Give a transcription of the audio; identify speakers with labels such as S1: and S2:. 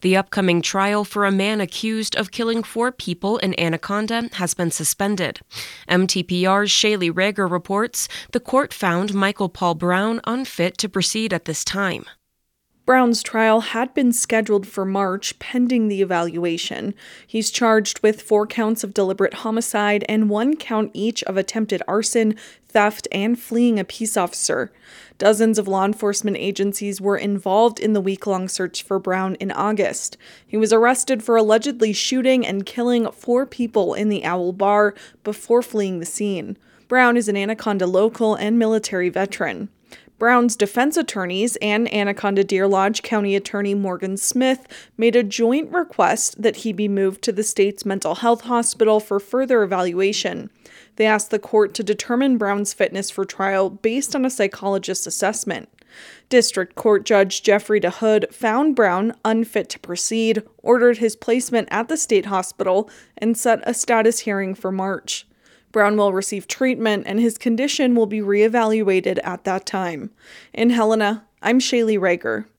S1: The upcoming trial for a man accused of killing 4 people in Anaconda has been suspended. MTPR's Shaylee Rager reports the court found Michael Paul Brown unfit to proceed at this time.
S2: Brown's trial had been scheduled for March pending the evaluation. He's charged with 4 counts of deliberate homicide and 1 count each of attempted arson, theft, and fleeing a peace officer. Dozens of law enforcement agencies were involved in the week-long search for Brown in August. He was arrested for allegedly shooting and killing 4 people in the Owl Bar before fleeing the scene. Brown is an Anaconda local and military veteran. Brown's defense attorneys and Anaconda-Deer Lodge County Attorney Morgan Smith made a joint request that he be moved to the state's mental health hospital for further evaluation. They asked the court to determine Brown's fitness for trial based on a psychologist's assessment. District Court Judge Jeffrey DeHood found Brown unfit to proceed, ordered his placement at the state hospital, and set a status hearing for March. Brown will receive treatment, and his condition will be reevaluated at that time. In Helena, I'm Shaylee Rager.